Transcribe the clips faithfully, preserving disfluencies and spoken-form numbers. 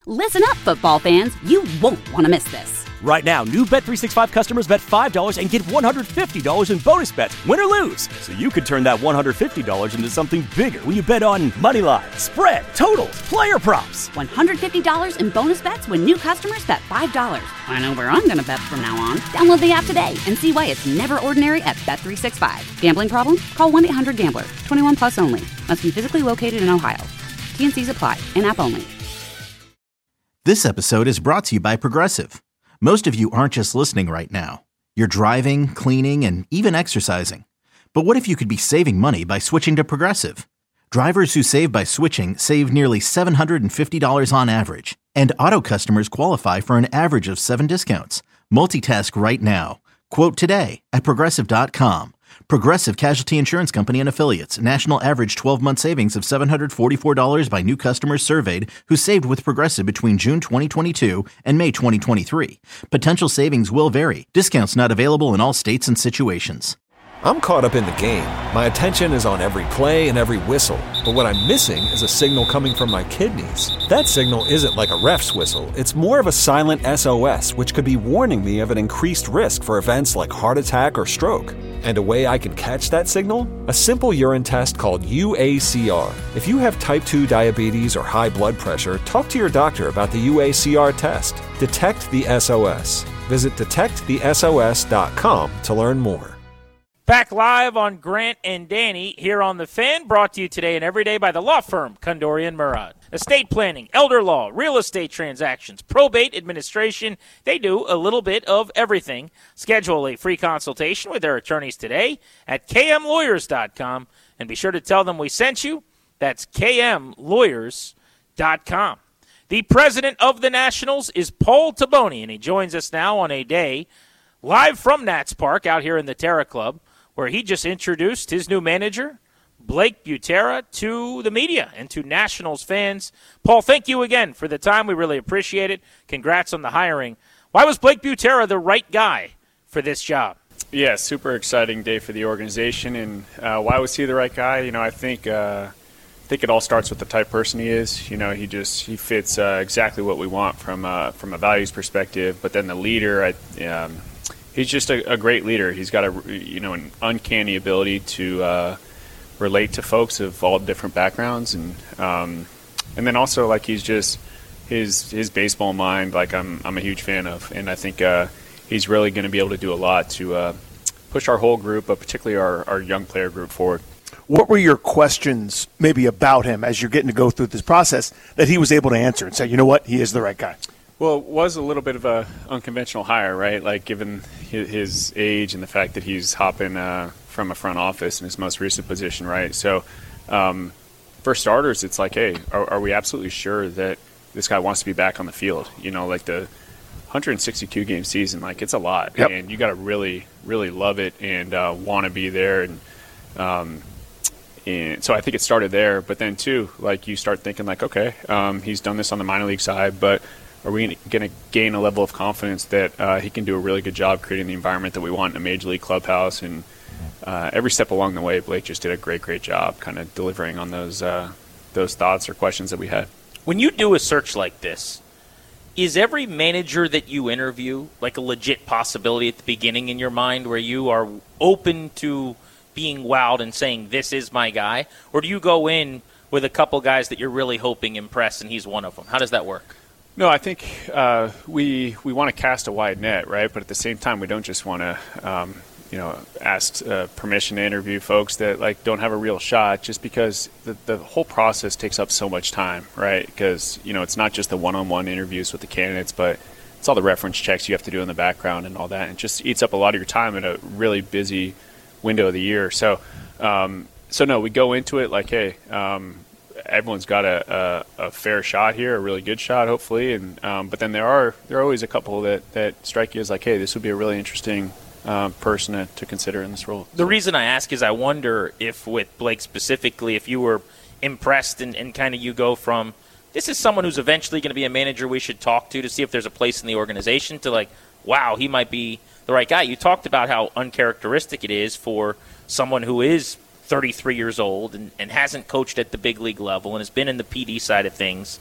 Listen up, football fans. You won't want to miss this. Right now, new Bet three sixty-five customers bet five dollars and get one hundred fifty dollars in bonus bets, win or lose. So you could turn that one hundred fifty dollars into something bigger when you bet on money line, spread, totals, player props. one hundred fifty dollars in bonus bets when new customers bet five dollars. I know where I'm going to bet from now on. Download the app today and see why it's never ordinary at Bet three sixty-five. Gambling problem? Call one eight hundred gambler. twenty-one plus only. Must be physically located in Ohio. T N Cs apply. In-app only. This episode is brought to you by Progressive. Most of you aren't just listening right now. You're driving, cleaning, and even exercising. But what if you could be saving money by switching to Progressive? Drivers who save by switching save nearly seven hundred fifty dollars on average. And auto customers qualify for an average of seven discounts. Multitask right now. Quote today at Progressive dot com. Progressive Casualty Insurance Company and Affiliates. National average twelve-month savings of seven hundred forty-four dollars by new customers surveyed who saved with Progressive between June twenty twenty-two and May twenty twenty-three. Potential savings will vary. Discounts not available in all states and situations. I'm caught up in the game. My attention is on every play and every whistle. But what I'm missing is a signal coming from my kidneys. That signal isn't like a ref's whistle. It's more of a silent S O S, which could be warning me of an increased risk for events like heart attack or stroke. And a way I can catch that signal? A simple urine test called U A C R. If you have type two diabetes or high blood pressure, talk to your doctor about the U A C R test. Detect the S O S. Visit detect the S O S dot com to learn more. Back live on Grant and Danny here on The Fan, brought to you today and every day by the law firm Kondorian Murad. Estate planning, elder law, real estate transactions, probate administration, they do a little bit of everything. Schedule a free consultation with their attorneys today at K M lawyers dot com, and be sure to tell them we sent you. That's K M lawyers dot com. The president of the Nationals is Paul Taboni, and he joins us now on a day live from Nats Park out here in the Terra Club, where he just introduced his new manager, Blake Butera, to the media and to Nationals fans. Paul, thank you again for the time. We really appreciate it. Congrats on the hiring. Why was Blake Butera the right guy for this job? Yeah, super exciting day for the organization. And uh, why was he the right guy? You know, I think uh, I think it all starts with the type of person he is. You know, he just he fits uh, exactly what we want from uh, from a values perspective. But then the leader, I, um, he's just a, a great leader. He's got a you know an uncanny ability to uh, relate to folks of all different backgrounds, and um, and then also like he's just his his baseball mind. Like I'm I'm a huge fan of, and I think uh, he's really going to be able to do a lot to uh, push our whole group, but particularly our, our young player group forward. What were your questions maybe about him as you're getting to go through this process that he was able to answer and say, you know what, he is the right guy? Well, it was a little bit of a unconventional hire, right? Like given his age and the fact that he's hopping uh, from a front office in his most recent position, right? So um, for starters, it's like, hey, are, are we absolutely sure that this guy wants to be back on the field? You know, like the one hundred sixty-two game season, like it's a lot. Yep. And you got to really, really love it and uh, want to be there. And um, and so I think it started there. But then, too, like you start thinking like, okay, um, he's done this on the minor league side, but are we going to gain a level of confidence that uh, he can do a really good job creating the environment that we want in a major league clubhouse? And uh, every step along the way, Blake just did a great, great job kind of delivering on those uh, those thoughts or questions that we had. When you do a search like this, is every manager that you interview like a legit possibility at the beginning in your mind where you are open to being wowed and saying, this is my guy? Or do you go in with a couple guys that you're really hoping impress and he's one of them? How does that work? No, I think uh, we we want to cast a wide net, right? But at the same time, we don't just want to, um, you know, ask uh, permission to interview folks that like don't have a real shot, just because the the whole process takes up so much time, right? Because you know, it's not just the one-on-one interviews with the candidates, but it's all the reference checks you have to do in the background and all that. And it just eats up a lot of your time in a really busy window of the year. So, um, so no, we go into it like, hey. Um, Everyone's got a, a, a fair shot here, a really good shot, hopefully. And um, but then there are there are always a couple that, that strike you as like, hey, this would be a really interesting uh, person to, to consider in this role. The reason I ask is I wonder if with Blake specifically, if you were impressed and, and kind of you go from, this is someone who's eventually going to be a manager we should talk to to see if there's a place in the organization, to like, wow, he might be the right guy. You talked about how uncharacteristic it is for someone who is thirty-three years old and, and hasn't coached at the big league level and has been in the P D side of things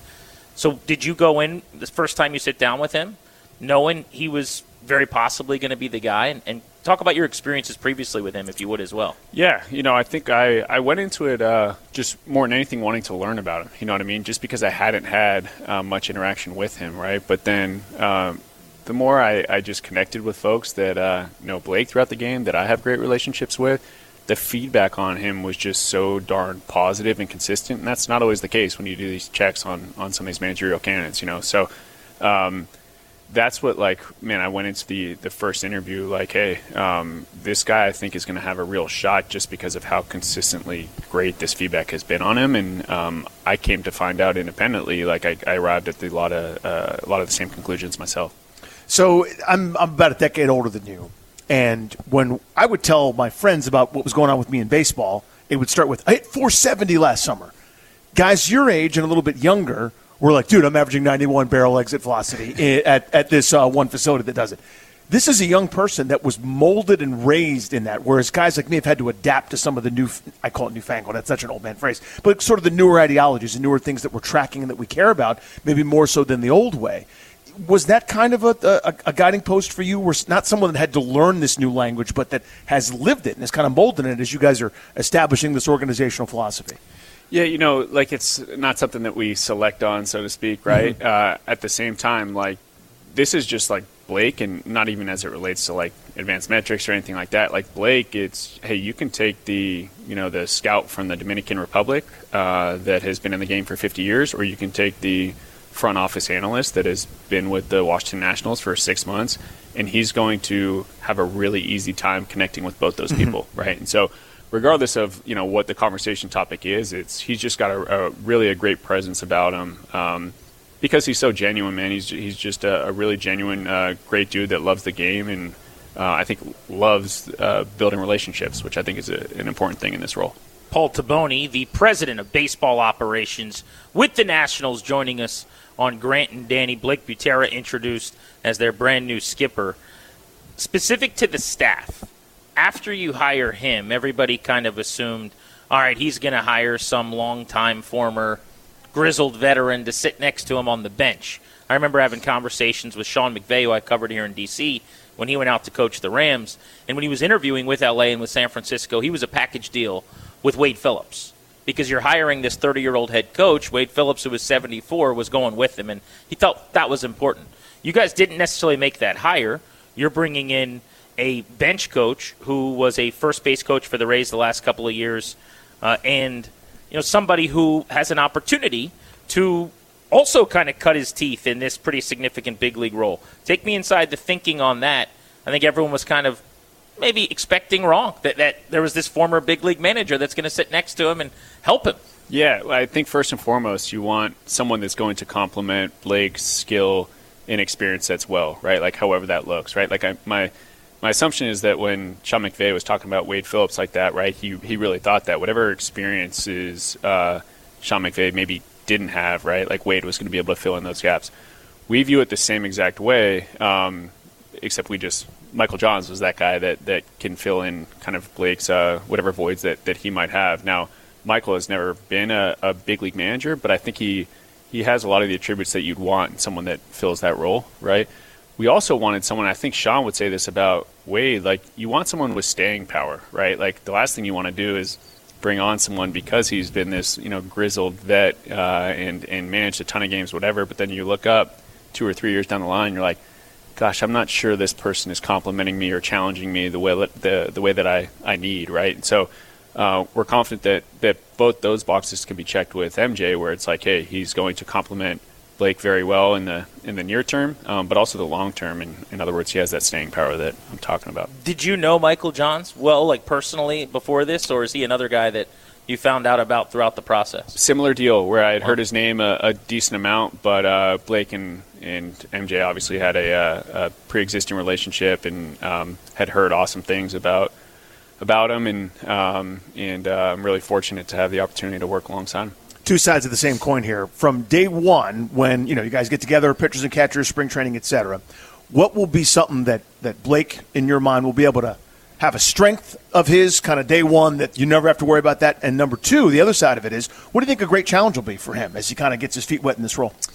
So did you go in the first time you sit down with him knowing he was very possibly going to be the guy? And, and talk about your experiences previously with him, if you would, as well. Yeah, you know, I think I, I went into it uh, just more than anything wanting to learn about him, you know what I mean? Just because I hadn't had uh, much interaction with him, right? But then um, the more I, I just connected with folks that uh, know Blake throughout the game, that I have great relationships with, the feedback on him was just so darn positive and consistent, and that's not always the case when you do these checks on, on some of these managerial candidates, you know? So um, that's what, like, man, I went into the, the first interview like, hey, um, this guy I think is going to have a real shot just because of how consistently great this feedback has been on him. And um, I came to find out independently, like I, I arrived at the, a lot of uh, a lot of the same conclusions myself. So I'm I'm about a decade older than you, and when I would tell my friends about what was going on with me in baseball, it would start with, I hit four seventy last summer. Guys your age and a little bit younger were like, dude, I'm averaging ninety-one barrel exit velocity at, at this uh, one facility that does it. This is a young person that was molded and raised in that, whereas guys like me have had to adapt to some of the new, I call it newfangled, that's such an old man phrase, but sort of the newer ideologies and newer things that we're tracking and that we care about, maybe more so than the old way. Was that kind of a, a, a guiding post for you? Where not someone that had to learn this new language, but that has lived it and is kind of molded in it as you guys are establishing this organizational philosophy? Yeah, you know, like it's not something that we select on, so to speak, right? Mm-hmm. Uh, at the same time, like this is just like Blake, and not even as it relates to like advanced metrics or anything like that. Like Blake, it's, hey, you can take the, you know, the scout from the Dominican Republic uh, that has been in the game for fifty years, or you can take the front office analyst that has been with the Washington Nationals for six months, and he's going to have a really easy time connecting with both those people, mm-hmm. right? And so regardless of, you know, what the conversation topic is, it's he's just got a, a really a great presence about him um, because he's so genuine, man. He's he's just a, a really genuine, uh, great dude that loves the game and uh, I think loves uh, building relationships, which I think is a, an important thing in this role. Paul Taboni, the president of baseball operations with the Nationals, joining us on Grant and Danny. Blake Butera introduced as their brand new skipper. Specific to the staff, after you hire him, everybody kind of assumed, all right, he's going to hire some longtime former grizzled veteran to sit next to him on the bench. I remember having conversations with Sean McVay, who I covered here in D C, when he went out to coach the Rams. And when he was interviewing with L A and with San Francisco, he was a package deal with Wade Phillips. Because you're hiring this thirty-year-old head coach, Wade Phillips, who was seventy-four, was going with him. And he felt that was important. You guys didn't necessarily make that hire. You're bringing in a bench coach who was a first base coach for the Rays the last couple of years, uh, and you know somebody who has an opportunity to also kind of cut his teeth in this pretty significant big league role. Take me inside the thinking on that. I think everyone was kind of maybe expecting wrong, that, that there was this former big league manager that's going to sit next to him and help him. Yeah, I think first and foremost you want someone that's going to complement Blake's skill and experience that's well, right? Like however that looks, right? Like I, my my assumption is that when Sean McVay was talking about Wade Phillips like that, right, he he really thought that whatever experiences uh, Sean McVay maybe didn't have, right, like Wade was going to be able to fill in those gaps. We view it the same exact way, um, except we just Michael Johns was that guy that, that can fill in kind of Blake's uh, whatever voids that, that he might have. Now, Michael has never been a, a big league manager, but I think he he has a lot of the attributes that you'd want in someone that fills that role, right? We also wanted someone, I think Sean would say this about Wade, like you want someone with staying power, right? Like the last thing you want to do is bring on someone because he's been this, you know, grizzled vet uh, and, and managed a ton of games, whatever, but then you look up two or three years down the line, you're like, gosh, I'm not sure this person is complimenting me or challenging me the way that, the, the way that I, I need, right? And so uh, we're confident that, that both those boxes can be checked with M J, where it's like, hey, he's going to complement Blake very well in the in the near term, um, but also the long term. And in other words, he has that staying power that I'm talking about. Did you know Michael Johns well, like personally before this, or is he another guy that you found out about throughout the process? Similar deal, where I had heard his name a, a decent amount, but uh, Blake and, and M J obviously had a, a, a pre-existing relationship and um, had heard awesome things about about him, and um, and uh, I'm really fortunate to have the opportunity to work alongside him. Two sides of the same coin here. From day one, when you know you guys get together, pitchers and catchers, spring training, et cetera, what will be something that, that Blake, in your mind, will be able to have a strength of his kind of day one that you never have to worry about that? And number two, the other side of it is, what do you think a great challenge will be for him as he kind of gets his feet wet in this role?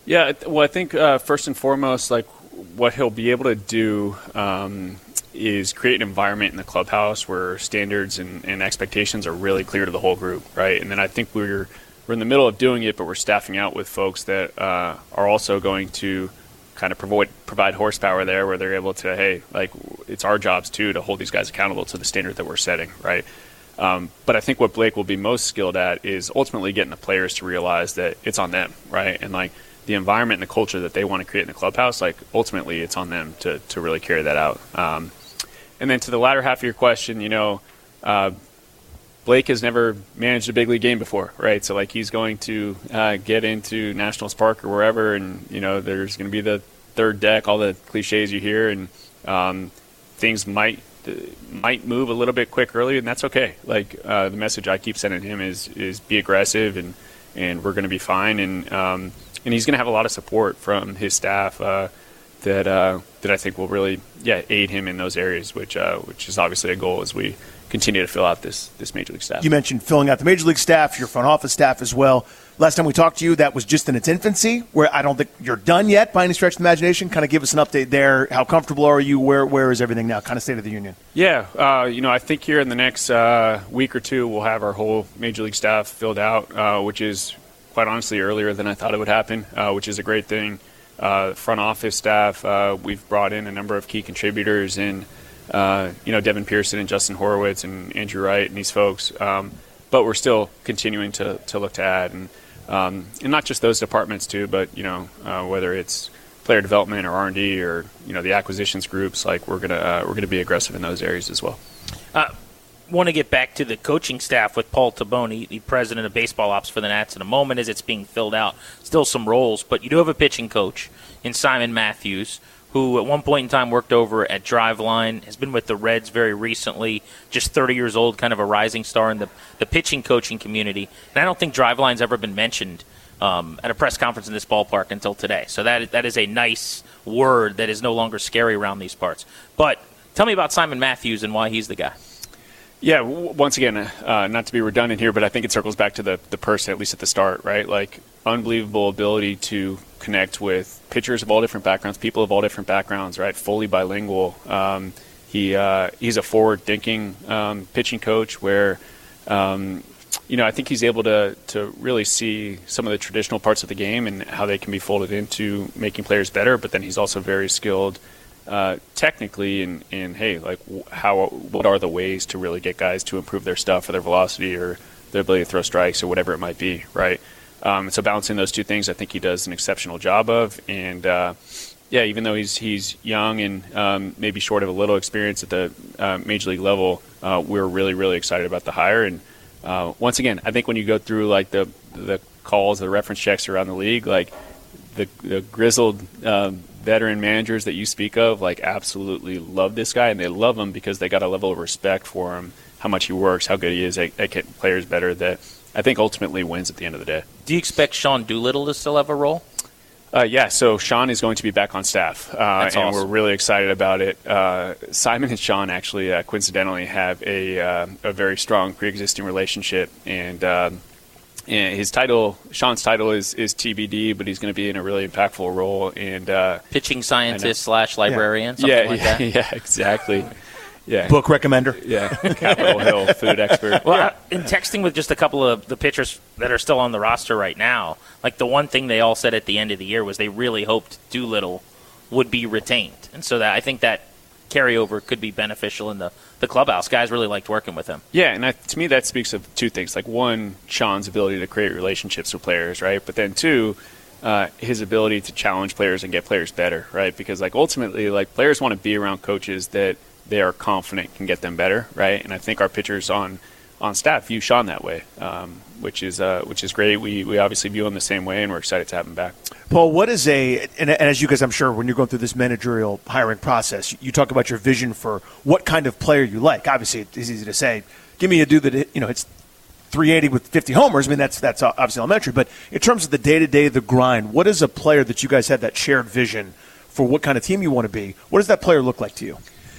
Yeah, well, I think uh, first and foremost, like what he'll be able to do um, is create an environment in the clubhouse where standards and, and expectations are really clear to the whole group, right? And then I think we're we're in the middle of doing it, but we're staffing out with folks that uh, are also going to kind of provide provide horsepower there, where they're able to, hey, like it's our jobs too to hold these guys accountable to the standard that we're setting, right? Um, but I think what Blake will be most skilled at is ultimately getting the players to realize that it's on them, right? And like the environment and the culture that they want to create in the clubhouse, like ultimately it's on them to to really carry that out. Um, and then to the latter half of your question, you know, uh, Blake has never managed a big league game before, right? So like he's going to uh, get into Nationals Park or wherever, and you know there's going to be the third deck, all the cliches you hear, and um, things might uh, might move a little bit quick early, and that's okay. Like uh, the message I keep sending him is is be aggressive, and and we're going to be fine, and um, and he's going to have a lot of support from his staff uh, that uh, that I think will really yeah aid him in those areas, which uh, which is obviously a goal as we continue to fill out this this major league staff. You mentioned filling out the major league staff, your front office staff as well. Last time we talked to you, that was just in its infancy, where I don't think you're done yet by any stretch of the imagination. Kind of give us an update there. How comfortable are you? Where Where is everything now? Kind of state of the union. Yeah, uh, you know, I think here in the next uh, week or two, we'll have our whole major league staff filled out, uh, which is quite honestly earlier than I thought it would happen, uh, which is a great thing. Uh, front office staff, uh, we've brought in a number of key contributors in, uh, you know, Devin Pearson and Justin Horowitz and Andrew Wright and these folks. Um, but we're still continuing to, to look to add. And Um, and not just those departments too, but you know uh, whether it's player development or R and D or you know the acquisitions groups, like we're gonna uh, we're gonna be aggressive in those areas as well. Uh, want to get back to the coaching staff with Paul Taboni, the president of baseball ops for the Nats, in a moment as it's being filled out. Still some roles, but you do have a pitching coach in Simon Matthews, who at one point in time worked over at Driveline, has been with the Reds very recently, just thirty years old, kind of a rising star in the, the pitching coaching community. And I don't think Driveline's ever been mentioned um, at a press conference in this ballpark until today. So that that is a nice word that is no longer scary around these parts. But tell me about Simon Matthews and why he's the guy. Yeah, w- once again, uh, not to be redundant here, but I think it circles back to the, the person, at least at the start, right? Like, unbelievable ability to connect with pitchers of all different backgrounds, people of all different backgrounds, right? Fully bilingual. Um, he uh, he's a forward-thinking um, pitching coach where, um, you know, I think he's able to to really see some of the traditional parts of the game and how they can be folded into making players better. But then he's also very skilled uh, technically in, in hey, like how what are the ways to really get guys to improve their stuff or their velocity or their ability to throw strikes or whatever it might be, right? Um, so balancing those two things, I think he does an exceptional job of. And, uh, yeah, even though he's he's young and um, maybe short of a little experience at the uh, major league level, uh, we're really, really excited about the hire. And, uh, once again, I think when you go through, like, the the calls, the reference checks around the league, like, the, the grizzled um, veteran managers that you speak of, like, absolutely love this guy. And they love him because they got a level of respect for him, how much he works, how good he is at, at getting players better, that I think ultimately wins at the end of the day. Do you expect Sean Doolittle to still have a role? Uh, yeah, so Sean is going to be back on staff, uh, That's and awesome. we're really excited about it. Uh, Simon and Sean actually, uh, coincidentally, have a uh, a very strong pre-existing relationship, and, uh, and his title, Sean's title is, is T B D, but he's going to be in a really impactful role. And uh, pitching scientist slash librarian, yeah. something yeah, like yeah, that? Yeah, exactly. Yeah. Book recommender. Yeah, Capitol Hill food expert. Well, yeah. in texting with just a couple of the pitchers that are still on the roster right now, like the one thing they all said at the end of the year was they really hoped Doolittle would be retained. And so that I think that carryover could be beneficial in the, the clubhouse. Guys really liked working with him. Yeah, and I, to me that speaks of two things. Like, one, Sean's ability to create relationships with players, right? But then two, uh, his ability to challenge players and get players better, right? Because, like, ultimately, like, players want to be around coaches that they are confident can get them better, right? And I think our pitchers on, on staff view Sean that way, um, which is uh, which is great. We we obviously view him the same way, and we're excited to have him back. Paul, what is a and, and as you guys, I'm sure, when you're going through this managerial hiring process, you talk about your vision for what kind of player you like. Obviously, it's easy to say, give me a dude that you know it's three eighty with fifty homers. I mean, that's that's obviously elementary. But in terms of the day to day, the grind, what is a player that you guys have that shared vision for what kind of team you want to be? What does that player look like to you?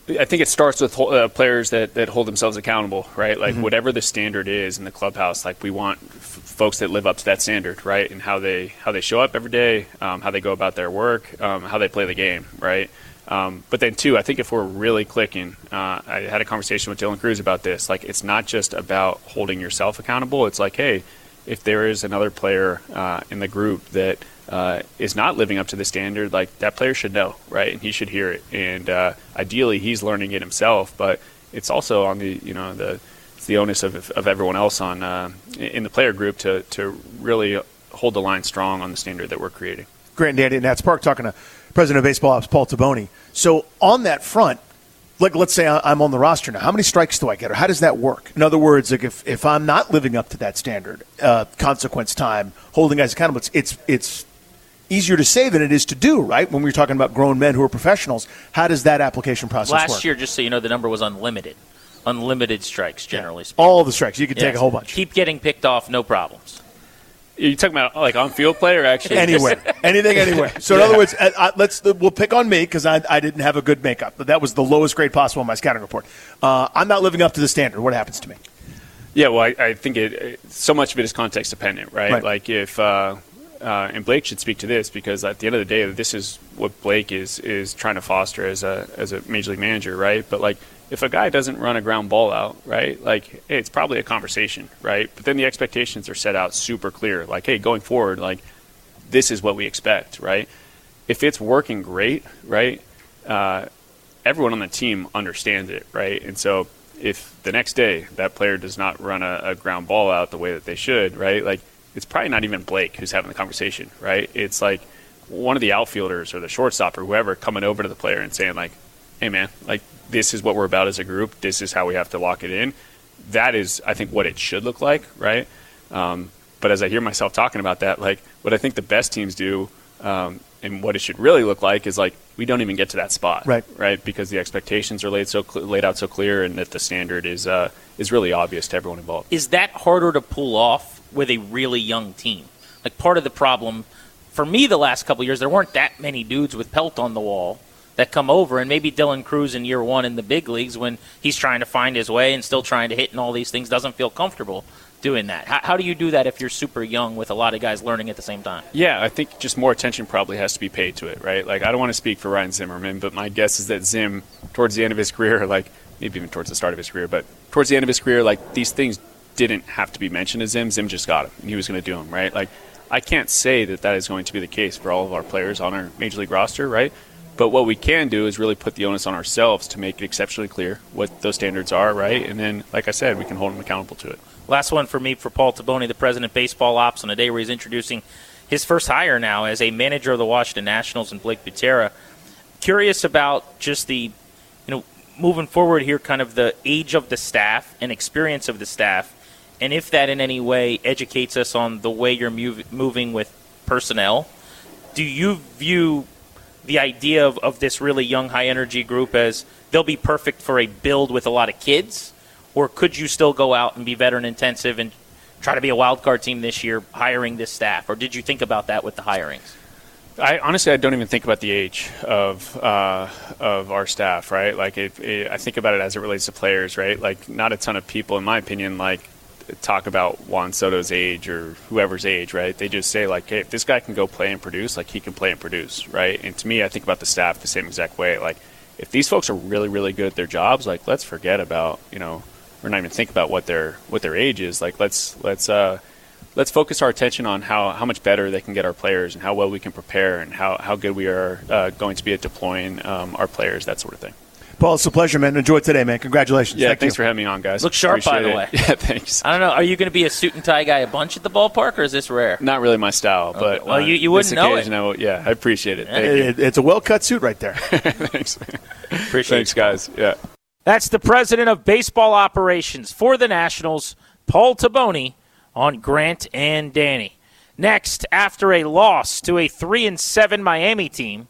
I think it starts with uh, players that, that hold themselves accountable, right? Like Mm-hmm. whatever the standard is in the clubhouse, like we want f- folks that live up to that standard, right? And how they how they show up every day, um, how they go about their work, um, how they play the game, right? Um, but then too, I think if we're really clicking, uh, I had a conversation with Dylan Cruz about this. Like it's not just about holding yourself accountable. It's like, hey, if there is another player uh, in the group that uh, is not living up to the standard, like that player should know, right? And he should hear it. And uh, ideally, he's learning it himself. But it's also on the, you know, the it's the onus of of everyone else on uh, in the player group to to really hold the line strong on the standard that we're creating. Grant and Danny at Nats Park talking to President of Baseball Ops Paul Taboni. So on that front, like let's say I'm on the roster now. How many strikes do I get, or how does that work? In other words, like if, if I'm not living up to that standard, uh, consequence time, holding guys accountable, it's, it's it's easier to say than it is to do, right? When we're talking about grown men who are professionals, how does that application process Last work? Last year, just so you know, the number was unlimited. Unlimited strikes, generally speaking. All the strikes. You could yes. take a whole bunch. Keep getting picked off, no problems. Are you talking about like on-field play or actually? Anywhere. Anything, anywhere. So in yeah. other words, I, I, let's we'll pick on me because I, I didn't have a good makeup. But that was the lowest grade possible in my scouting report. Uh, I'm not living up to the standard. What happens to me? Yeah, well, I, I think it, it so much of it is context dependent, right? Right. Like if uh, uh, and Blake should speak to this because at the end of the day, this is what Blake is is trying to foster as a as a major league manager, right? But like if a guy doesn't run a ground ball out, right, like hey, it's probably a conversation, right? But then the expectations are set out super clear, like hey, going forward, like this is what we expect, right? If it's working great, right, uh, everyone on the team understands it, right? And so if the next day that player does not run a, a ground ball out the way that they should, right, like it's probably not even Blake who's having the conversation, right? It's like one of the outfielders or the shortstop or whoever coming over to the player and saying like, hey man, like this is what we're about as a group. This is how we have to lock it in. That is, I think, what it should look like, right? Um, but as I hear myself talking about that, like what I think the best teams do um, and what it should really look like is like we don't even get to that spot, right? Right, because the expectations are laid so cl- laid out so clear, and that the standard is uh, is really obvious to everyone involved. Is that harder to pull off with a really young team? Like part of the problem for me the last couple of years, there weren't that many dudes with pelt on the wall that come over, and maybe Dylan Cruz in year one in the big leagues when he's trying to find his way and still trying to hit and all these things doesn't feel comfortable doing that. How, how do you do that if you're super young with a lot of guys learning at the same time? Yeah, I think just more attention probably has to be paid to it, right? Like I don't want to speak for Ryan Zimmerman, but my guess is that Zim, towards the end of his career, like maybe even towards the start of his career, but towards the end of his career, like these things didn't have to be mentioned to Zim. Zim just got them, and he was going to do them, right? Like I can't say that that is going to be the case for all of our players on our Major League roster, right? But what we can do is really put the onus on ourselves to make it exceptionally clear what those standards are, right? And then, like I said, we can hold them accountable to it. Last one for me for Paul Taboni, the president of Baseball Ops, on a day where he's introducing his first hire now as a manager of the Washington Nationals and Blake Butera. Curious about just the, you know, moving forward here, kind of the age of the staff and experience of the staff, and if that in any way educates us on the way you're move, moving with personnel. Do you view the idea of, of this really young, high-energy group as they'll be perfect for a build with a lot of kids? Or could you still go out and be veteran-intensive and try to be a wild-card team this year hiring this staff? Or did you think about that with the hirings? I honestly, I don't even think about the age of uh, of our staff, right? Like, it, it, I think about it as it relates to players, right? Like, not a ton of people, in my opinion, like, talk about Juan Soto's age or whoever's age, right? They just say, like, hey, if this guy can go play and produce, like, he can play and produce, right? And to me, I think about the staff the same exact way. Like, if these folks are really, really good at their jobs, like, let's forget about, you know, or not even think about what their what their age is. Like, let's let's uh, let's focus our attention on how, how much better they can get our players and how well we can prepare and how, how good we are uh, going to be at deploying um, our players, that sort of thing. Paul, it's a pleasure, man. Enjoy today, man. Congratulations. Yeah, Thank thanks you. for having me on, guys. Look sharp, Appreciate by the it. way. Yeah, thanks. I don't know. Are you going to be a suit and tie guy a bunch at the ballpark, or is this rare? Not really my style, Okay. but Well, uh, you- you wouldn't this know occasion, it. I will- yeah, I appreciate it. Yeah. Thank you. It- it's a well-cut suit right there. Thanks. Appreciate Thanks, it. guys. Yeah. That's the president of baseball operations for the Nationals, Paul Taboni, on Grant and Danny. Next, after a loss to a three and seven Miami team,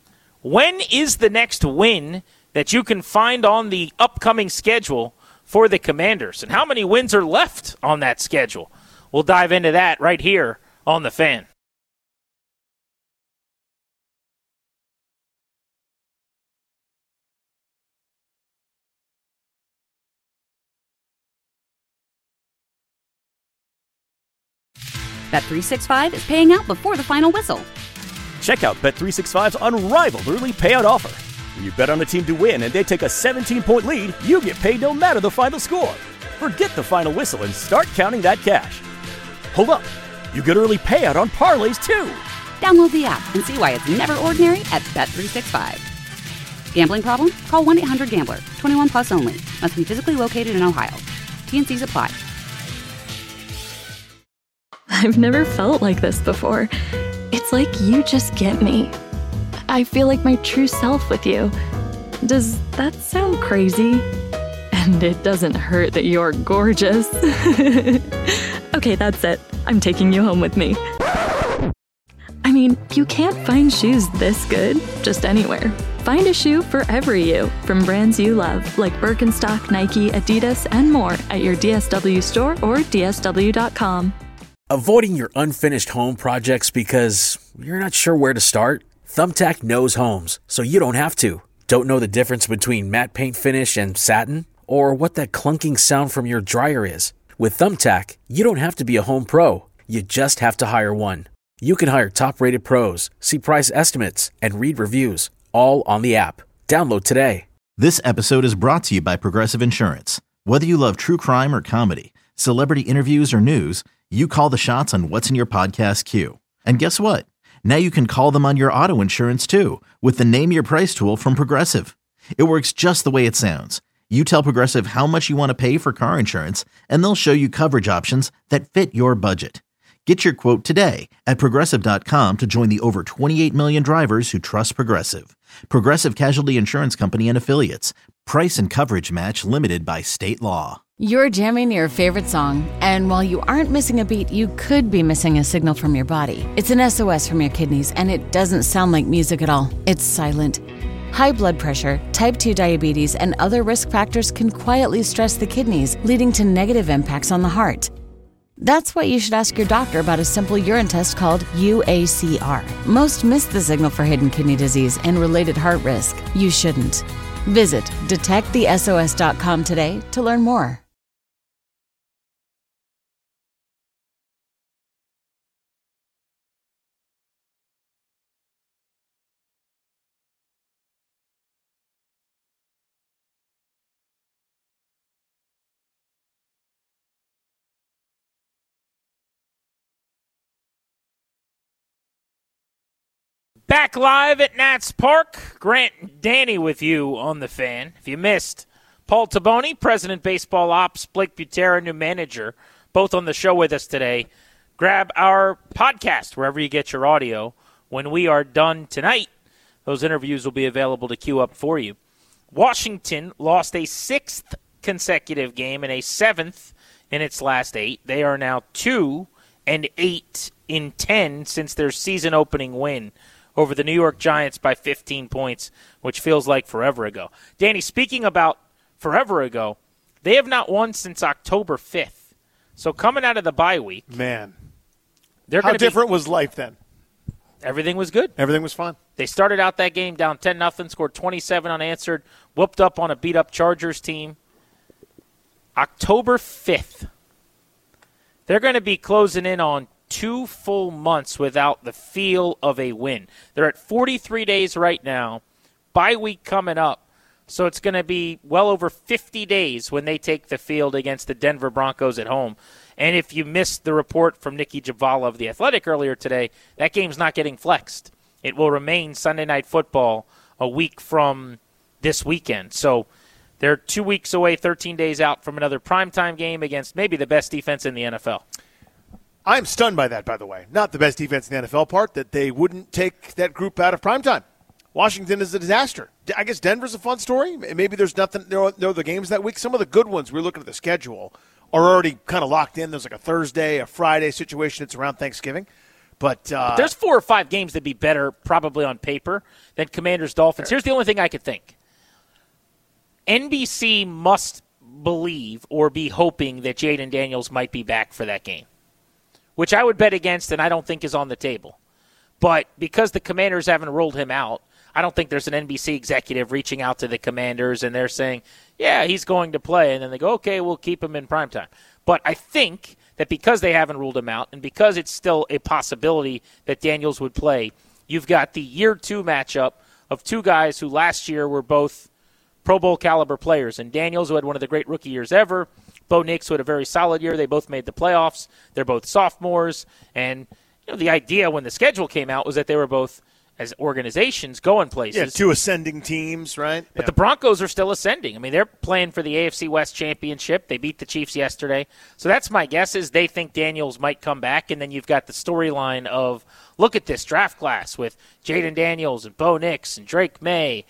when is the next win that you can find on the upcoming schedule for the Commanders? And how many wins are left on that schedule? We'll dive into that right here on The Fan. Bet three sixty-five is paying out before the final whistle. Check out Bet three sixty-five's unrivaled early payout offer. When you bet on a team to win and they take a seventeen-point lead, you get paid no matter the final score. Forget the final whistle and start counting that cash. Hold up. You get early payout on parlays, too. Download the app and see why it's never ordinary at Bet three sixty-five. Gambling problem? Call one eight hundred gambler. twenty-one plus only. Must be physically located in Ohio. T N Cs apply. I've never felt like this before. It's like you just get me. I feel like my true self with you. Does that sound crazy? And it doesn't hurt that you're gorgeous. Okay, that's it. I'm taking you home with me. I mean, you can't find shoes this good just anywhere. Find a shoe for every you from brands you love, like Birkenstock, Nike, Adidas, and more at your D S W store or D S W dot com. Avoiding your unfinished home projects because you're not sure where to start? Thumbtack knows homes, so you don't have to. Don't know the difference between matte paint finish and satin? Or what that clunking sound from your dryer is? With Thumbtack, you don't have to be a home pro. You just have to hire one. You can hire top-rated pros, see price estimates, and read reviews, all on the app. Download today. This episode is brought to you by Progressive Insurance. Whether you love true crime or comedy, celebrity interviews or news, you call the shots on what's in your podcast queue. And guess what? Now you can call them on your auto insurance too with the Name Your Price tool from Progressive. It works just the way it sounds. You tell Progressive how much you want to pay for car insurance, and they'll show you coverage options that fit your budget. Get your quote today at Progressive dot com to join the over twenty-eight million drivers who trust Progressive. Progressive Casualty Insurance Company and Affiliates. Price and coverage match limited by state law. You're jamming your favorite song, and while you aren't missing a beat, you could be missing a signal from your body. It's an S O S from your kidneys, and it doesn't sound like music at all. It's silent. High blood pressure, type two diabetes, and other risk factors can quietly stress the kidneys, leading to negative impacts on the heart. That's why you should ask your doctor about a simple urine test called U A C R. Most miss the signal for hidden kidney disease and related heart risk. You shouldn't. Visit detect the S O S dot com today to learn more. Back live at Nats Park. Grant and Danny with you on the Fan. If you missed, Paul Taboni, President Baseball Ops, Blake Butera, new manager, both on the show with us today. Grab our podcast wherever you get your audio. When we are done tonight, those interviews will be available to queue up for you. Washington lost a sixth consecutive game and a seventh in its last eight. They are now two and eight in ten since their season opening win over the New York Giants by fifteen points, which feels like forever ago. Danny, speaking about forever ago, they have not won since October fifth. So coming out of the bye week, man, they're how different be, was life then? Everything was good. Everything was fine. They started out that game down ten nothing, scored twenty-seven unanswered, whooped up on a beat-up Chargers team. October fifth, they're going to be closing in on two full months without the feel of a win. They're at forty-three days right now, bye week coming up, so it's going to be well over fifty days when they take the field against the Denver Broncos at home. And if you missed the report from Nikki Javala of The Athletic earlier today, that game's not getting flexed. It will remain Sunday Night Football a week from this weekend. So they're two weeks away, thirteen days out from another primetime game against maybe the best defense in the N F L. I'm stunned by that, by the way. Not the best defense in the N F L part, that they wouldn't take that group out of primetime. Washington is a disaster. I guess Denver's a fun story. Maybe there's nothing, no, no other games that week. Some of the good ones, we're looking at the schedule, are already kind of locked in. There's like a Thursday, a Friday situation. It's around Thanksgiving. But, uh, but there's four or five games that'd be better probably on paper than Commanders-Dolphins. Here's the only thing I could think. N B C must believe or be hoping that Jaden Daniels might be back for that game, which I would bet against and I don't think is on the table. But because the Commanders haven't ruled him out, I don't think there's an N B C executive reaching out to the Commanders and they're saying, yeah, he's going to play. And then they go, okay, we'll keep him in primetime. But I think that because they haven't ruled him out and because it's still a possibility that Daniels would play, you've got the year two matchup of two guys who last year were both Pro Bowl caliber players. And Daniels, who had one of the great rookie years ever, Bo Nix, who had a very solid year. They both made the playoffs. They're both sophomores. And you know, the idea when the schedule came out was that they were both, as organizations, going places. Yeah, two ascending teams, right? But yeah. the Broncos are still ascending. I mean, they're playing for the A F C West Championship. They beat the Chiefs yesterday. So that's my guess is they think Daniels might come back. And then you've got the storyline of, look at this draft class with Jaden Daniels and Bo Nix and Drake May.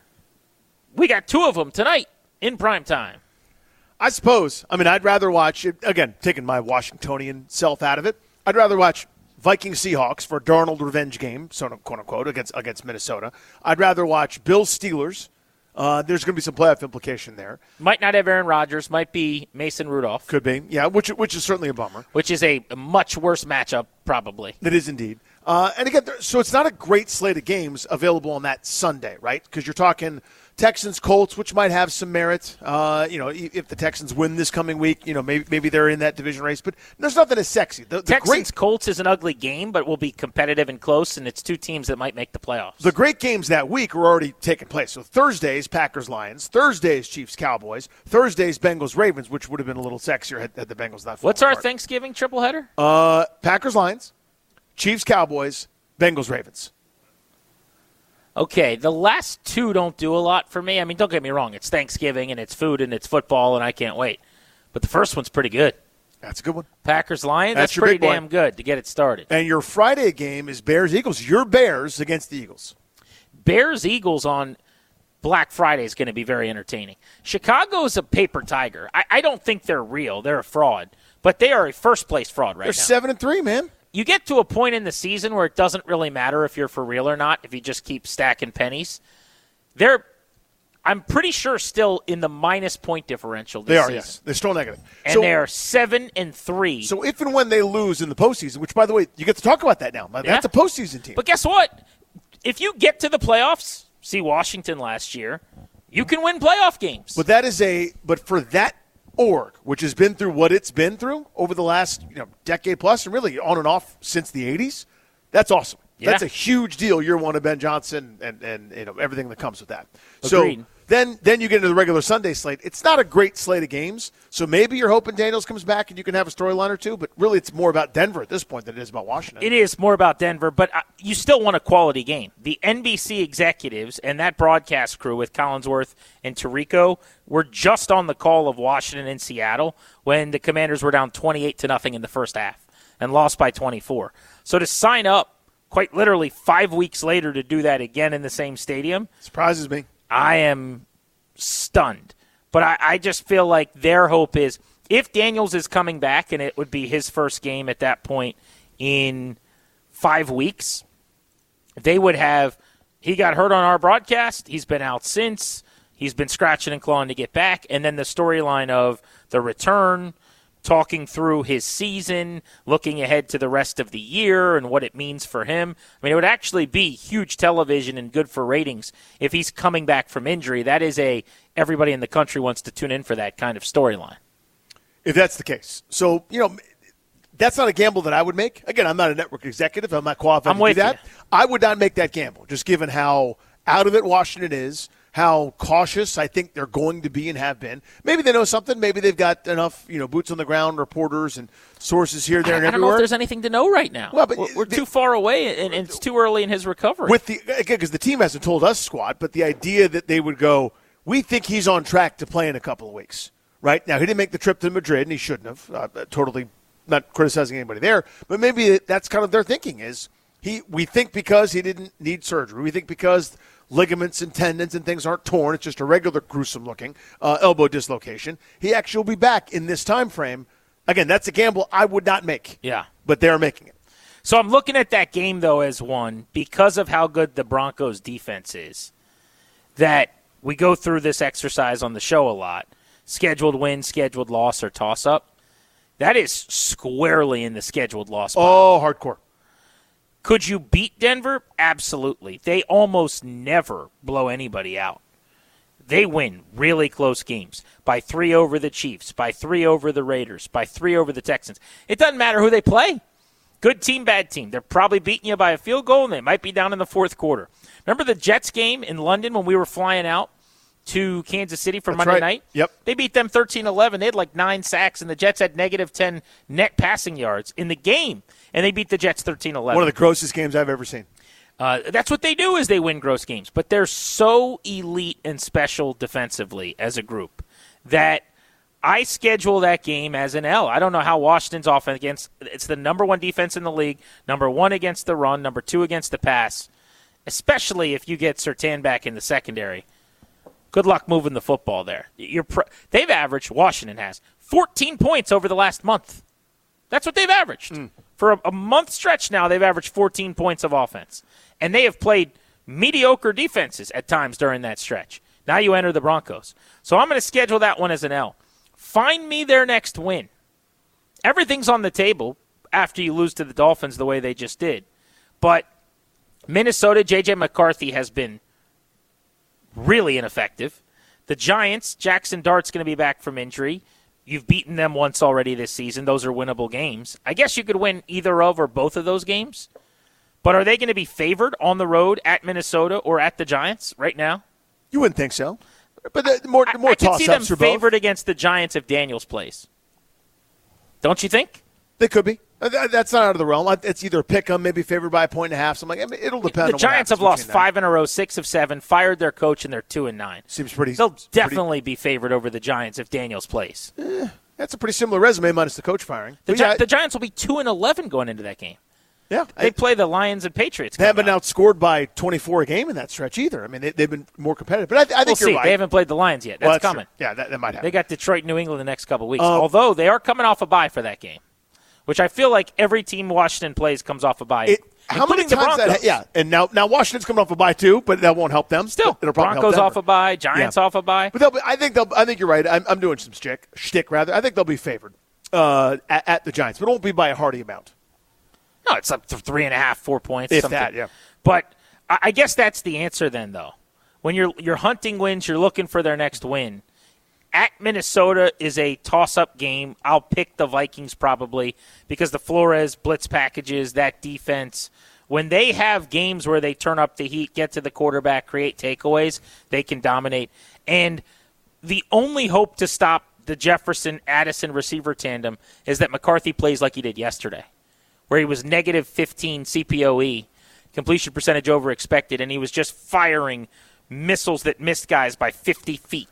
We got two of them tonight in prime time. I suppose. I mean, I'd rather watch it, again, taking my Washingtonian self out of it, I'd rather watch Vikings Seahawks for a Darnold revenge game, so quote unquote, against against Minnesota. I'd rather watch Bills Steelers. Uh, there's going to be some playoff implication there. Might not have Aaron Rodgers. Might be Mason Rudolph. Could be, yeah, which which is certainly a bummer. Which is a much worse matchup, probably. It is indeed. Uh, and again, there, so it's not a great slate of games available on that Sunday, right? Because you're talking Texans, Colts, which might have some merit. Uh, you know, if the Texans win this coming week, you know, maybe maybe they're in that division race. But there's nothing as sexy. The, the Texans, great, Colts is an ugly game, but will be competitive and close, and it's two teams that might make the playoffs. The great games that week are already taking place. So Thursdays, Packers, Lions. Thursdays, Chiefs, Cowboys. Thursdays, Bengals, Ravens, which would have been a little sexier had, had the Bengals not fallen What's our apart. Thanksgiving triple header? Uh, Packers, Lions. Chiefs, Cowboys. Bengals, Ravens. Okay, the last two don't do a lot for me. I mean, don't get me wrong. It's Thanksgiving, and it's food, and it's football, and I can't wait. But the first one's pretty good. That's a good one. Packers, Lions, that's, that's your pretty big boy. damn good to get it started. And your Friday game is Bears, Eagles. Your Bears against the Eagles. Bears, Eagles on Black Friday is going to be very entertaining. Chicago's a paper tiger. I, I don't think they're real. They're a fraud. But they are a first-place fraud right They're now. seven and three, man. You get to a point in the season where it doesn't really matter if you're for real or not, if you just keep stacking pennies. They're, I'm pretty sure, still in the minus point differential this They are, season. yes. They're still negative. And so, they're seven and three. So if and when they lose in the postseason, which, by the way, you get to talk about that now. That's Yeah. a postseason team. But guess what? If you get to the playoffs, see Washington last year, you can win playoff games. But that is a – but for that org, which has been through what it's been through over the last you know decade plus and really on and off since the eighties, that's awesome. Yeah. That's a huge deal, year one of Ben Johnson and, and you know everything that comes with that. Agreed. So then, then you get into the regular Sunday slate. It's not a great slate of games, so maybe you're hoping Daniels comes back and you can have a storyline or two, but really it's more about Denver at this point than it is about Washington. It is more about Denver, but uh, you still want a quality game. The N B C executives and that broadcast crew with Collinsworth and Tirico were just on the call of Washington and Seattle when the Commanders were down twenty-eight to nothing in the first half and lost by twenty-four. So to sign up quite literally five weeks later to do that again in the same stadium surprises me. I am stunned. But I, I just feel like their hope is if Daniels is coming back, and it would be his first game at that point in five weeks, they would have – he got hurt on our broadcast. He's been out since. He's been scratching and clawing to get back. And then the storyline of the return, talking through his season, looking ahead to the rest of the year and what it means for him. I mean, it would actually be huge television and good for ratings if he's coming back from injury. That is a everybody in the country wants to tune in for that kind of storyline. If that's the case. So, you know, that's not a gamble that I would make. Again, I'm not a network executive. I'm not qualified I'm to do with that. you. I would not make that gamble, just given how out of it Washington is, how cautious I think they're going to be and have been. Maybe they know something. Maybe they've got enough, you know, boots on the ground, reporters and sources here, there, I, and I don't everywhere. know if there's anything to know right now. Well, but we're we're the, too far away, and, and it's too early in his recovery. With the again, because the team hasn't told us squad, but the idea that they would go, we think he's on track to play in a couple of weeks. Right now, he didn't make the trip to Madrid, and he shouldn't have. Uh, totally not criticizing anybody there, but maybe that's kind of their thinking is he. We think because he didn't need surgery, we think because ligaments and tendons and things aren't torn, it's just a regular gruesome-looking uh, elbow dislocation. He actually will be back in this time frame. Again, that's a gamble I would not make. Yeah, but they're making it. So I'm looking at that game though as one because of how good the Broncos defense is. That we go through this exercise on the show a lot. Scheduled win, scheduled loss, or toss-up. That is squarely in the scheduled loss pile. Oh, hardcore. Could you beat Denver? Absolutely. They almost never blow anybody out. they win really close games by three over the Chiefs, by three over the Raiders, by three over the Texans. It doesn't matter who they play. Good team, bad team. They're probably beating you by a field goal, and they might be down in the fourth quarter. Remember the Jets game in London when we were flying out to Kansas City for That's Monday right. night? Yep. They beat them thirteen eleven. They had like nine sacks, and the Jets had negative ten net passing yards in the game, and they beat the Jets thirteen eleven. One of the grossest games I've ever seen. Uh, that's what they do is they win gross games. But they're so elite and special defensively as a group that I schedule that game as an L. I don't know how Washington's offense against – it's the number one defense in the league, number one against the run, number two against the pass, especially if you get Surtain back in the secondary. Good luck moving the football there. You're pro- they've averaged – Washington has fourteen points over the last month. That's what they've averaged. Mm. For a, a month stretch now, they've averaged fourteen points of offense. And they have played mediocre defenses at times during that stretch. Now you enter the Broncos. So I'm going to schedule that one as an L. Find me their next win. Everything's on the table after you lose to the Dolphins the way they just did. But Minnesota, J J McCarthy has been really ineffective. The Giants, Jackson Dart's going to be back from injury. You've beaten them once already this season. Those are winnable games. I guess you could win either of or both of those games. But are they going to be favored on the road at Minnesota or at the Giants right now? You wouldn't think so. But the more, more I, I could see them for favored both. against the Giants if Daniels plays. Don't you think? They could be. That's not out of the realm. It's either pick 'em, maybe favored by a point and a half. Something. I mean, it'll depend. The on Giants what have lost that. five in a row, six of seven, fired their coach, and they're two and nine. Seems pretty. They'll pretty, definitely be favored over the Giants if Daniels plays. Eh, that's a pretty similar resume minus the coach firing. The, Gi- yeah, the Giants will be two and eleven going into that game. Yeah, they I, play the Lions and Patriots. They haven't been outscored by twenty-four a game in that stretch either. I mean, they, they've been more competitive. But I, I think we'll you're see. right. They haven't played the Lions yet. That's, well, that's coming. True. Yeah, that, that might happen. They got Detroit, New England the next couple of weeks. Um, Although they are coming off a bye for that game, which I feel like every team Washington plays comes off a bye. It, how many including times the Broncos. that? Yeah, and now now Washington's coming off a bye too, but that won't help them. Still, it'll probably Broncos help off a bye, Giants yeah. off a bye. But they'll be, I think they'll. I think you're right. I'm, I'm doing some shtick, shtick rather. I think they'll be favored uh, at, at the Giants, but it won't be by a hearty amount. No, it's up to three and a half, four points. If something. that, yeah. But I, I guess that's the answer then, though. When you're you're hunting wins, you're looking for their next win. At Minnesota is a toss-up game. I'll pick the Vikings probably because the Flores blitz packages, that defense. When they have games where they turn up the heat, get to the quarterback, create takeaways, they can dominate. And the only hope to stop the Jefferson-Addison receiver tandem is that McCarthy plays like he did yesterday, where he was negative fifteen C P O E, completion percentage over expected, and he was just firing missiles that missed guys by fifty feet.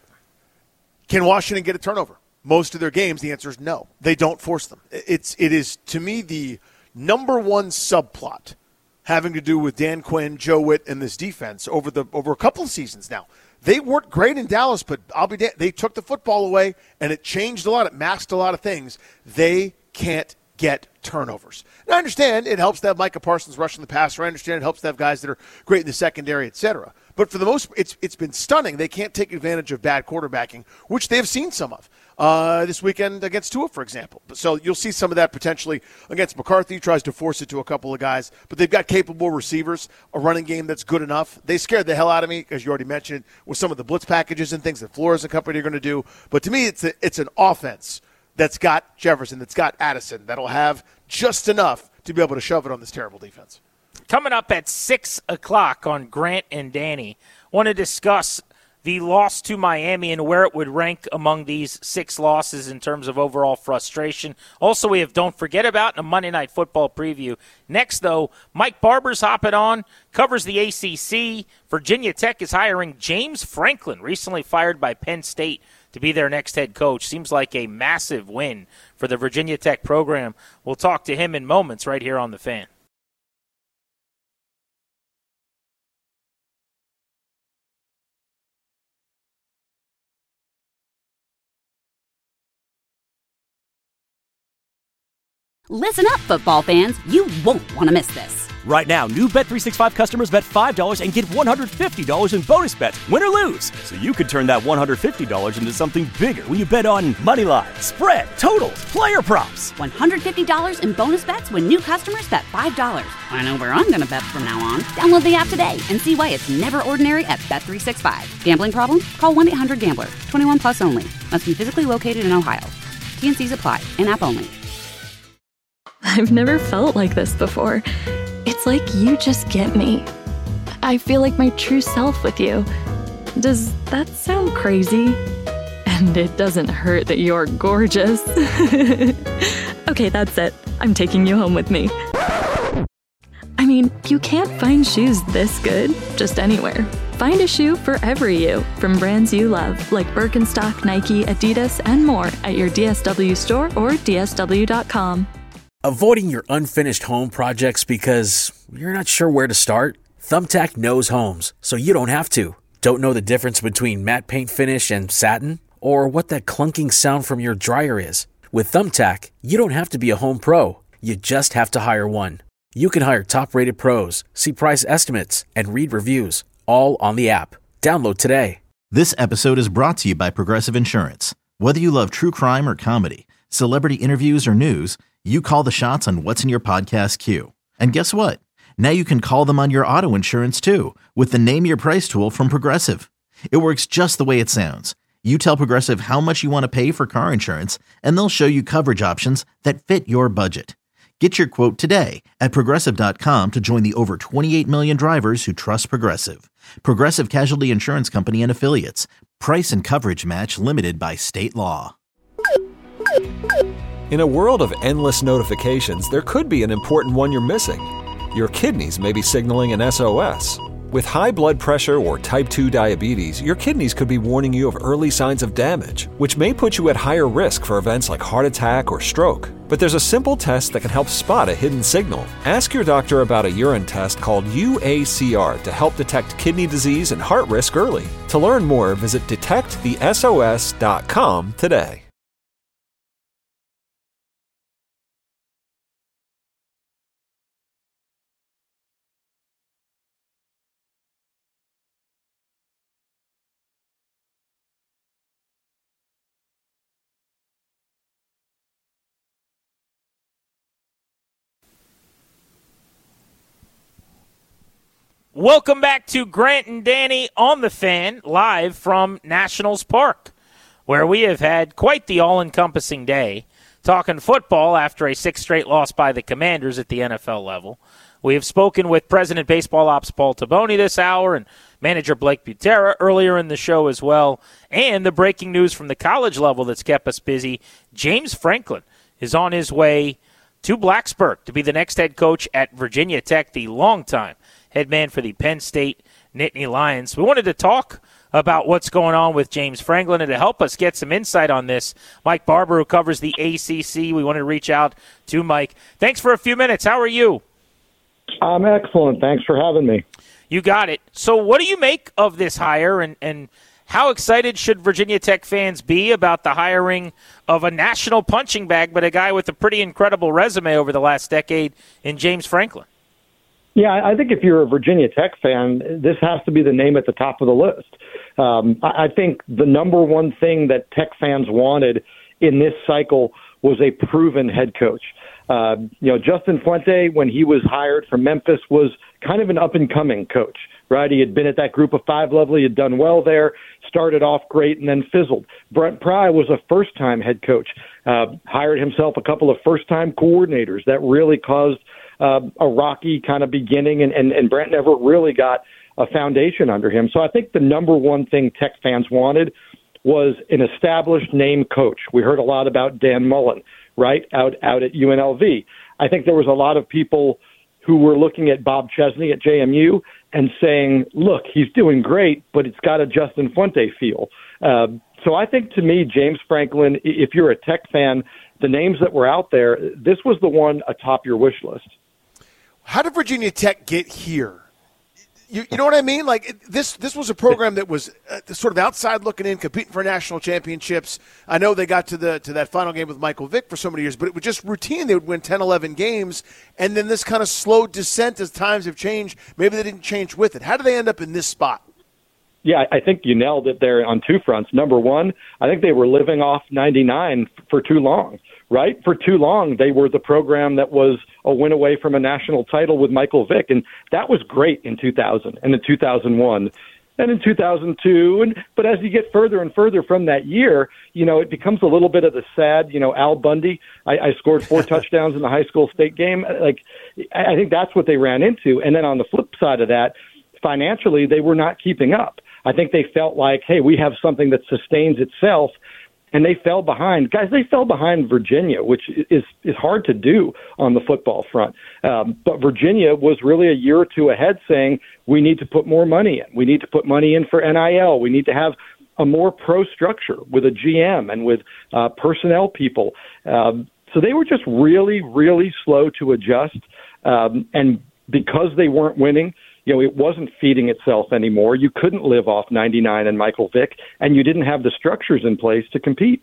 Can Washington get a turnover? Most of their games, the answer is no. They don't force them. It's it is to me the number one subplot having to do with Dan Quinn, Joe Witt, and this defense over the over a couple of seasons now. They weren't great in Dallas, but I'll be da- they took the football away, and it changed a lot. It masked a lot of things. They can't get turnovers. And I understand it helps to have Micah Parsons rushing the passer. I understand it helps to have guys that are great in the secondary, et cetera. But for the most, it's it's been stunning. They can't take advantage of bad quarterbacking, which they have seen some of uh, this weekend against Tua, for example. So you'll see some of that potentially against McCarthy. He tries to force it to a couple of guys, but they've got capable receivers, a running game that's good enough. They scared the hell out of me, as you already mentioned, with some of the blitz packages and things that Flores and company are going to do. But to me, it's a, it's an offense that's got Jefferson, that's got Addison, that'll have just enough to be able to shove it on this terrible defense. Coming up at six o'clock on Grant and Danny, want to discuss the loss to Miami and where it would rank among these six losses in terms of overall frustration. Also, we have Don't Forget About in a Monday Night Football preview. Next, though, Mike Barber's hopping on, covers the A C C. Virginia Tech is hiring James Franklin, recently fired by Penn State, to be their next head coach. Seems like a massive win for the Virginia Tech program. We'll talk to him in moments right here on The Fan. Listen up, football fans. You won't want to miss this. Right now, new Bet three sixty-five customers bet five dollars and get one hundred fifty dollars in bonus bets, win or lose. So you could turn that one hundred fifty dollars into something bigger when you bet on money line, spread, totals, player props. one hundred fifty dollars in bonus bets when new customers bet five dollars. I know where I'm going to bet from now on. Download the app today and see why it's never ordinary at Bet three sixty-five. Gambling problem? Call one eight hundred gambler. twenty-one plus only. Must be physically located in Ohio. T N Cs apply. In-app only. I've never felt like this before. It's like you just get me. I feel like my true self with you. Does that sound crazy? And it doesn't hurt that you're gorgeous. Okay, that's it. I'm taking you home with me. I mean, you can't find shoes this good just anywhere. Find a shoe for every you from brands you love, like Birkenstock, Nike, Adidas, and more at your D S W store or D S W dot com. Avoiding your unfinished home projects because you're not sure where to start? Thumbtack knows homes, so you don't have to. Don't know the difference between matte paint finish and satin? Or what that clunking sound from your dryer is? With Thumbtack, you don't have to be a home pro. You just have to hire one. You can hire top-rated pros, see price estimates, and read reviews, all on the app. Download today. This episode is brought to you by Progressive Insurance. Whether you love true crime or comedy, celebrity interviews or news, you call the shots on what's in your podcast queue. And guess what? Now you can call them on your auto insurance too with the Name Your Price tool from Progressive. It works just the way it sounds. You tell Progressive how much you want to pay for car insurance, and they'll show you coverage options that fit your budget. Get your quote today at Progressive dot com to join the over twenty-eight million drivers who trust Progressive. Progressive Casualty Insurance Company and Affiliates. Price and coverage match limited by state law. In a world of endless notifications, there could be an important one you're missing. Your kidneys may be signaling an S O S. With high blood pressure or type two diabetes, your kidneys could be warning you of early signs of damage, which may put you at higher risk for events like heart attack or stroke. But there's a simple test that can help spot a hidden signal. Ask your doctor about a urine test called U A C R to help detect kidney disease and heart risk early. To learn more, visit detect the S O S dot com today. Welcome back to Grant and Danny on the Fan, live from Nationals Park, where we have had quite the all-encompassing day, talking football after a sixth straight loss by the Commanders at the N F L level. We have spoken with President Baseball Ops Paul Taboni this hour and manager Blake Butera earlier in the show as well, and the breaking news from the college level that's kept us busy. James Franklin is on his way to Blacksburg to be the next head coach at Virginia Tech, the longtime head man for the Penn State Nittany Lions. We wanted to talk about what's going on with James Franklin, and to help us get some insight on this, Mike Barber, who covers the A C C. We wanted to reach out to Mike. Thanks for a few minutes. How are you? I'm excellent. Thanks for having me. You got it. So what do you make of this hire, and, and how excited should Virginia Tech fans be about the hiring of a national punching bag, but a guy with a pretty incredible resume over the last decade in James Franklin? Yeah, I think if you're a Virginia Tech fan, this has to be the name at the top of the list. Um, I think the number one thing that Tech fans wanted in this cycle was a proven head coach. Uh, you know, Justin Fuente, when he was hired from Memphis, was kind of an up-and-coming coach, right? He had been at that group of five level. He had done well there, started off great, and then fizzled. Brent Pry was a first-time head coach, uh, hired himself a couple of first-time coordinators. That really caused uh, a rocky kind of beginning, and, and, and Brent never really got a foundation under him. So I think the number one thing Tech fans wanted was an established name coach. We heard a lot about Dan Mullen, right, out out at U N L V. I think there was a lot of people who were looking at Bob Chesney at J M U and saying, look, he's doing great, but it's got a Justin Fuente feel. Uh, so I think, to me, James Franklin, if you're a Tech fan, the names that were out there, this was the one atop your wish list. How did Virginia Tech get here? You, you know what I mean? Like it, this, this was a program that was uh, sort of outside looking in, competing for national championships. I know they got to the to that final game with Michael Vick for so many years, but it was just routine. They would win ten, eleven games, and then this kind of slow descent as times have changed. Maybe they didn't change with it. How do they end up in this spot? Yeah, I think you nailed it there on two fronts. Number one, I think they were living off ninety-nine for too long, right? For too long, they were the program that was a win away from a national title with Michael Vick, and that was great in two thousand and in two thousand one and in two thousand two. And but as you get further and further from that year, you know, it becomes a little bit of the sad, you know, Al Bundy. I, I scored four touchdowns in the high school state game. Like, I think that's what they ran into. And then on the flip side of that, financially, they were not keeping up. I think they felt like, hey, we have something that sustains itself, and they fell behind. Guys, they fell behind Virginia, which is is hard to do on the football front. Um, but Virginia was really a year or two ahead saying, we need to put more money in. We need to put money in for N I L. We need to have a more pro structure with a G M and with uh, personnel people. Um, so they were just really, really slow to adjust. Um, and because they weren't winning, you know, it wasn't feeding itself anymore. You couldn't live off ninety-nine and Michael Vick, and you didn't have the structures in place to compete.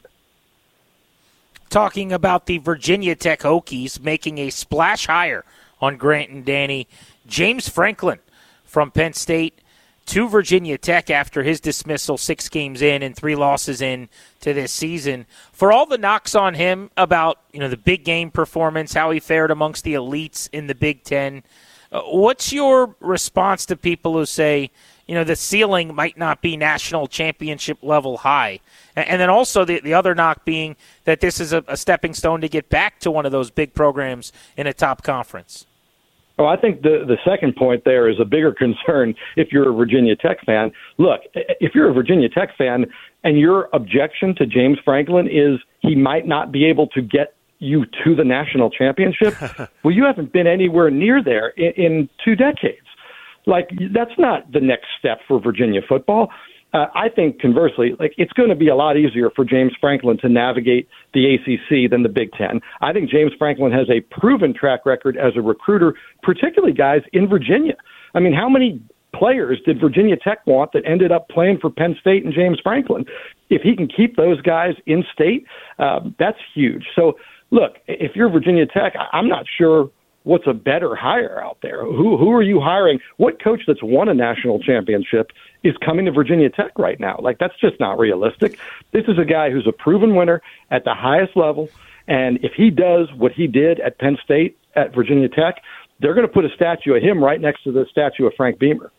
Talking about the Virginia Tech Hokies making a splash hire on Grant and Danny, James Franklin from Penn State to Virginia Tech after his dismissal six games in and three losses in to this season. For all the knocks on him about, you know, the big game performance, how he fared amongst the elites in the Big Ten, Uh, what's your response to people who say, you know, the ceiling might not be national championship level high? And, and then also the, the other knock being that this is a, a stepping stone to get back to one of those big programs in a top conference. Oh, I think the, the second point there is a bigger concern if you're a Virginia Tech fan. Look, if you're a Virginia Tech fan and your objection to James Franklin is he might not be able to get you to the national championship, well, you haven't been anywhere near there in, in two decades. Like, that's not the next step for Virginia football. Uh, I think, conversely, like it's going to be a lot easier for James Franklin to navigate the A C C than the Big Ten. I think James Franklin has a proven track record as a recruiter, particularly guys in Virginia. I mean, how many players did Virginia Tech want that ended up playing for Penn State and James Franklin? If he can keep those guys in state, uh, that's huge. So, look, if you're Virginia Tech, I'm not sure what's a better hire out there. Who who are you hiring? What coach that's won a national championship is coming to Virginia Tech right now? Like, that's just not realistic. This is a guy who's a proven winner at the highest level, and if he does what he did at Penn State, at Virginia Tech, they're going to put a statue of him right next to the statue of Frank Beamer.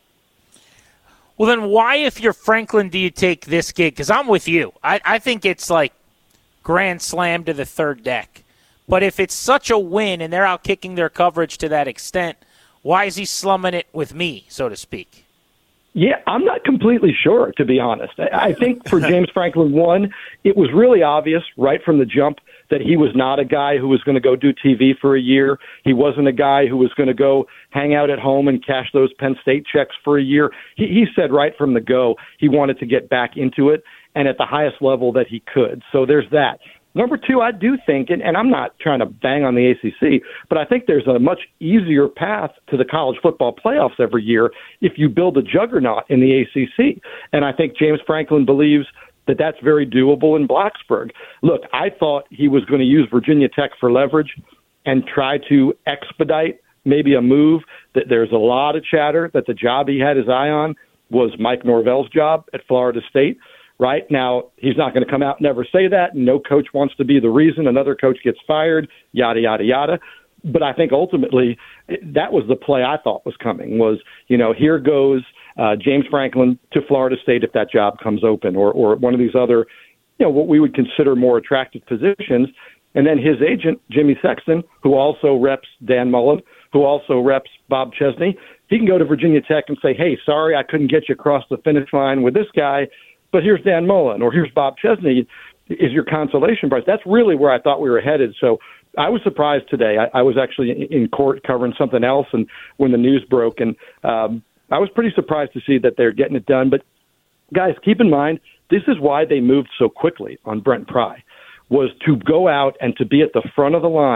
Well, then why, if you're Franklin, do you take this gig? Because I'm with you. I, I think it's like grand slam to the third deck. But if it's such a win and they're out kicking their coverage to that extent, why is he slumming it with me, so to speak? Yeah, I'm not completely sure, to be honest. I think for James Franklin, one, it was really obvious right from the jump that he was not a guy who was going to go do T V for a year. He wasn't a guy who was going to go hang out at home and cash those Penn State checks for a year. He, he said right from the go he wanted to get back into it and at the highest level that he could. So there's that. Number two, I do think, and, and I'm not trying to bang on the A C C, but I think there's a much easier path to the college football playoffs every year if you build a juggernaut in the A C C. And I think James Franklin believes that that's very doable in Blacksburg. Look, I thought he was going to use Virginia Tech for leverage and try to expedite maybe a move. That there's a lot of chatter that the job he had his eye on was Mike Norvell's job at Florida State. Right now, he's not going to come out and never say that. No coach wants to be the reason another coach gets fired, yada, yada, yada. But I think ultimately that was the play I thought was coming was, you know, here goes uh, James Franklin to Florida State if that job comes open or, or one of these other, you know, what we would consider more attractive positions. And then his agent, Jimmy Sexton, who also reps Dan Mullen, who also reps Bob Chesney, he can go to Virginia Tech and say, hey, sorry, I couldn't get you across the finish line with this guy, but here's Dan Mullen or here's Bob Chesney is your consolation prize. That's really where I thought we were headed. So I was surprised today. I, I was actually in court covering something else, and when the news broke, and um, I was pretty surprised to see that they're getting it done. But, guys, keep in mind, this is why they moved so quickly on Brent Pry, was to go out and to be at the front of the line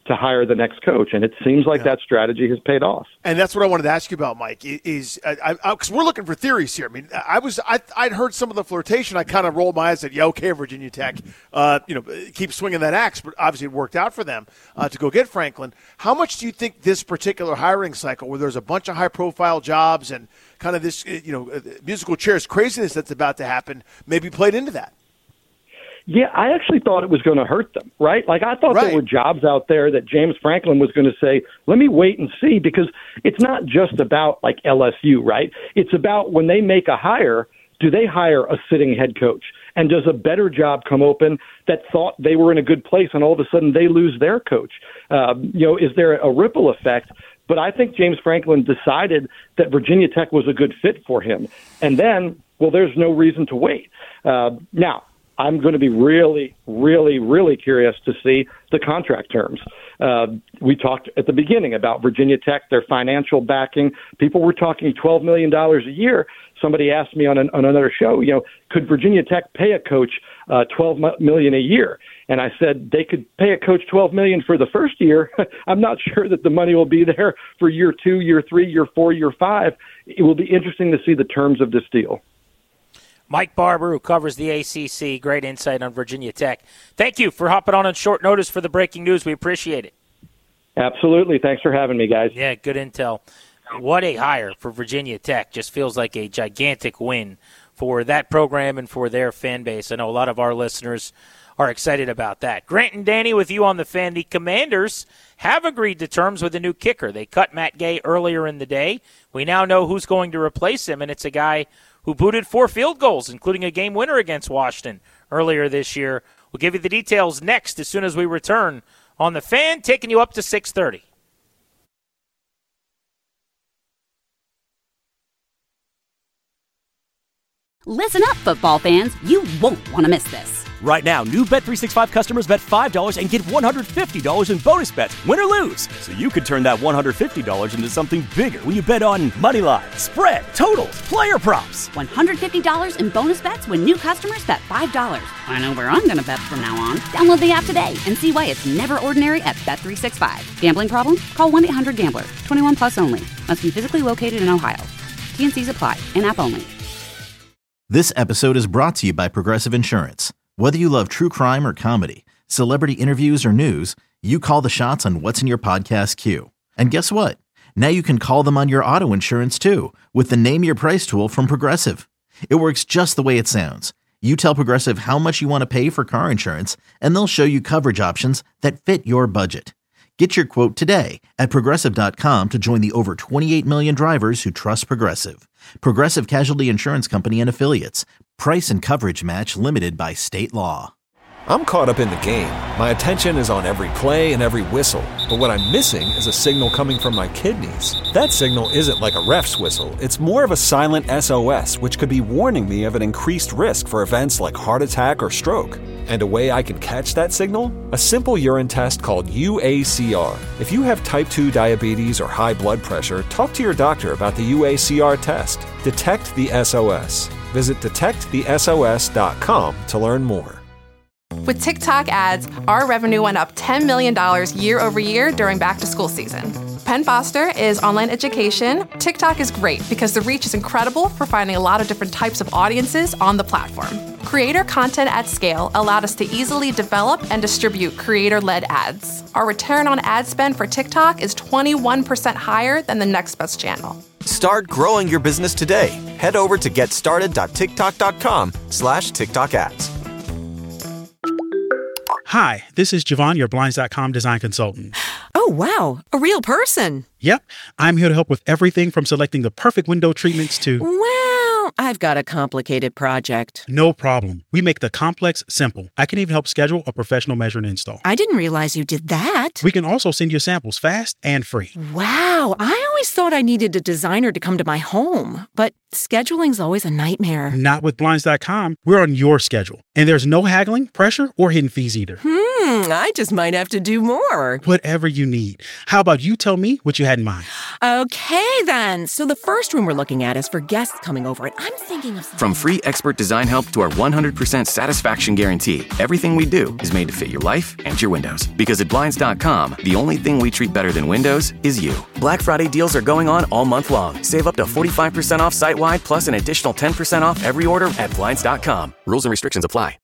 to hire the next coach. And it seems like yeah. that strategy has paid off. And that's what I wanted to ask you about, Mike, is because we're looking for theories here. I mean, I was, I, I'd heard some of the flirtation. I kind of rolled my eyes and said, yeah, okay, Virginia Tech, uh, you know, keep swinging that axe, but obviously it worked out for them uh, to go get Franklin. How much do you think this particular hiring cycle, where there's a bunch of high-profile jobs and kind of this, you know, musical chairs craziness that's about to happen, maybe played into that? Yeah, I actually thought it was going to hurt them, right? Like, I thought right. there were jobs out there that James Franklin was going to say, let me wait and see, because it's not just about, like, L S U, right? It's about when they make a hire, do they hire a sitting head coach? And does a better job come open that thought they were in a good place and all of a sudden they lose their coach? Um, you know, is there a ripple effect? But I think James Franklin decided that Virginia Tech was a good fit for him. And then, well, there's no reason to wait. Uh, now, I'm going to be really, really, really curious to see the contract terms. Uh, we talked at the beginning about Virginia Tech, their financial backing. People were talking twelve million dollars a year. Somebody asked me on, an, on another show, you know, could Virginia Tech pay a coach uh, twelve million dollars a year? And I said they could pay a coach twelve million dollars for the first year. I'm not sure that the money will be there for year two, year three, year four, year five. It will be interesting to see the terms of this deal. Mike Barber, who covers the A C C, great insight on Virginia Tech. Thank you for hopping on on short notice for the breaking news. We appreciate it. Absolutely. Thanks for having me, guys. Yeah, good intel. What a hire for Virginia Tech. Just feels like a gigantic win for that program and for their fan base. I know a lot of our listeners are excited about that. Grant and Danny with you on the Fan. The Commanders have agreed to terms with a new kicker. They cut Matt Gay earlier in the day. We now know who's going to replace him, and it's a guy who booted four field goals, including a game winner against Washington earlier this year. We'll give you the details next as soon as we return on the Fan, taking you up to six thirty. Listen up, football fans. You won't want to miss this. Right now, new Bet three sixty-five customers bet five dollars and get one hundred fifty dollars in bonus bets, win or lose. So you could turn that one hundred fifty dollars into something bigger when you bet on money line, spread, totals, player props. one hundred fifty dollars in bonus bets when new customers bet five dollars. I know where I'm going to bet from now on. Download the app today and see why it's never ordinary at Bet three sixty-five. Gambling problem? Call one eight hundred gambler. twenty-one plus only. Must be physically located in Ohio. T and C's apply. In-app only. This episode is brought to you by Progressive Insurance. Whether you love true crime or comedy, celebrity interviews or news, you call the shots on what's in your podcast queue. And guess what? Now you can call them on your auto insurance too with the Name Your Price tool from Progressive. It works just the way it sounds. You tell Progressive how much you want to pay for car insurance, and they'll show you coverage options that fit your budget. Get your quote today at Progressive dot com to join the over twenty-eight million drivers who trust Progressive. Progressive Casualty Insurance Company and Affiliates. Price and coverage match limited by state law. I'm caught up in the game. My attention is on every play and every whistle. But what I'm missing is a signal coming from my kidneys. That signal isn't like a ref's whistle. It's more of a silent S O S, which could be warning me of an increased risk for events like heart attack or stroke. And a way I can catch that signal? A simple urine test called U A C R. If you have type two diabetes or high blood pressure, talk to your doctor about the U A C R test. Detect the S O S. Visit detect the S O S dot com to learn more. With TikTok ads, our revenue went up ten million dollars year over year during back-to-school season. Penn Foster is online education. TikTok is great because the reach is incredible for finding a lot of different types of audiences on the platform. Creator content at scale allowed us to easily develop and distribute creator-led ads. Our return on ad spend for TikTok is twenty-one percent higher than the next best channel. Start growing your business today. Head over to getstarted.tiktok.com slash TikTok ads. Hi, this is Javon, your Blinds dot com design consultant. Oh, wow. A real person. Yep. I'm here to help with everything from selecting the perfect window treatments to... Well, I've got a complicated project. No problem. We make the complex simple. I can even help schedule a professional measure and install. I didn't realize you did that. We can also send you samples fast and free. Wow. I always thought I needed a designer to come to my home, but scheduling's always a nightmare. Not with Blinds dot com. We're on your schedule. And there's no haggling, pressure, or hidden fees either. Hmm. Hmm, I just might have to do more. Whatever you need. How about you tell me what you had in mind? Okay, then. So the first room we're looking at is for guests coming over, and I'm thinking of... From free expert design help to our one hundred percent satisfaction guarantee, everything we do is made to fit your life and your windows. Because at Blinds dot com, the only thing we treat better than windows is you. Black Friday deals are going on all month long. Save up to forty-five percent off site-wide, plus an additional ten percent off every order at Blinds dot com. Rules and restrictions apply.